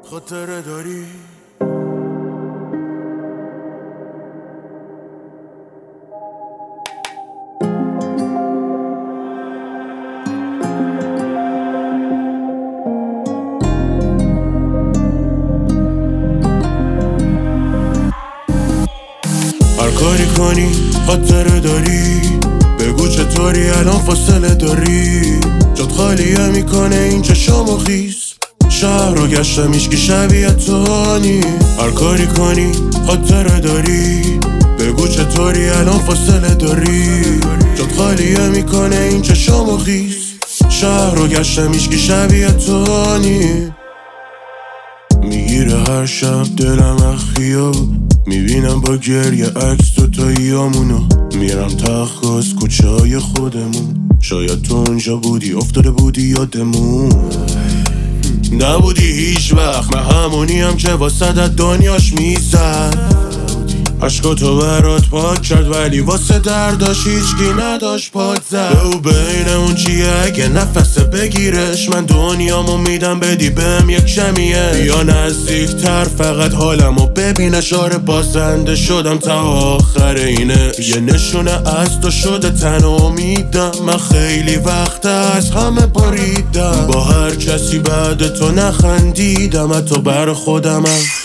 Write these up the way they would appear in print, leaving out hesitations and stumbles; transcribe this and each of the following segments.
خاطره داری؟ هر کاری کنی خاطره داری؟ بگو چطوری الان فاصله داری؟ جات خالیه میکنه این چشامو خیس، شهر رو گشتم هیچکی شبیه تو نی. هر کاری کنی خاطره داری؟ بگو چطوری الان فاصله داری؟ جات خالیه میکنه این چشامو خیس، شهر رو گشتم هیچکی شبیه تو نی. میگیره هر شب دلم اخیاب، میبینم با گریه عکس دوتاییامونو. میرم تخت کوچه های خودمون، شاید تو اونجا بودی افتاده بودی یادمون. نبودی هیچ وقت، من همونیم که واسه دنیاش میزد. عشقاتو برات پاک کرد ولی واسه درداش هیچکی نداشت پاک زد. او بینمون چیه اگه نفسه بگیرش؟ من دنیامو میدم بدی بهم یک شمیه. بیا نزدیک تر فقط حالمو ببین، اشاره بازنده شدم تا آخر اینه. یه نشونه از تو شده تن امیدم، من خیلی وقت از همه بریدم. با هر کسی بعد تو نخندیدم، حتی بر خودمم.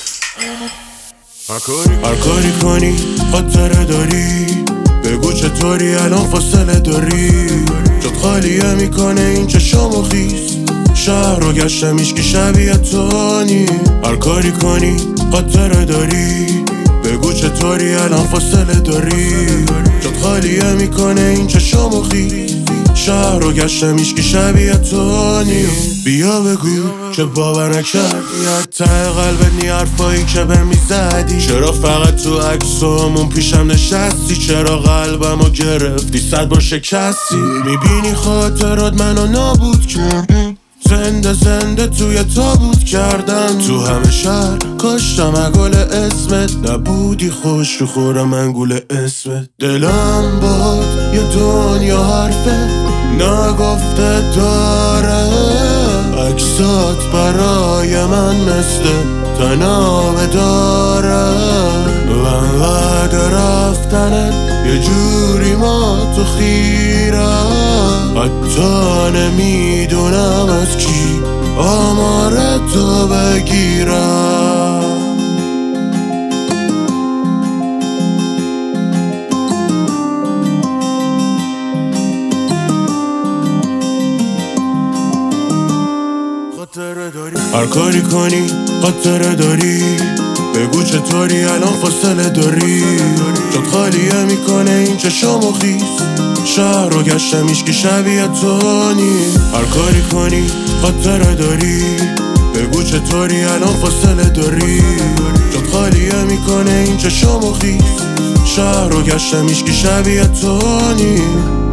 هر کاری کنی خاطره داری؟ بگو چطوری الان فاصله داری؟ جات خالیه میکنه این چشامو خیس، شهر رو گشتم هیچکی شبیه تو نی. هر کاری کنی خاطره داری؟ بگو چطوری الان فاصله داری؟ جات خالیه میکنه این چشامو خیس، شهر رو گشتم هیچکی شبیه تو نی. بیا بگو که باور نکردی حتی قلبت نی حرفایی که به میزدی. چرا فقط تو عکسامون پیشم نشستی؟ چرا قلبمو گرفتی 100 بار شکستی؟ میبینی خاطرات منو نابود کردی، زنده توی تابوت کردم. تو همه شهر کاشتم گل اسمت، نبودی خوش رو خورم من گل اسمت. دلم باد یه دنیا حرفه نگفته داره، عکسات برای من مثل تنابه داره. من بعد رفتنت یه جوری ما تو خیره، حتی نمیدونم از کی آمار تو بگیرم. هر کاری کنی خاطره داری؟ بگو چطوری الان فاصله داری؟ جات خالیه میکنه این چشامو خیس، شهر رو گشتم هیچکی شبیه تو نی. هر کاری کنی خاطره داری؟ بگو چطوری الان فاصله داری؟ جات خالیه میکنه این چشامو خیس، شهر رو گشتم هیچکی شبیه تو نی.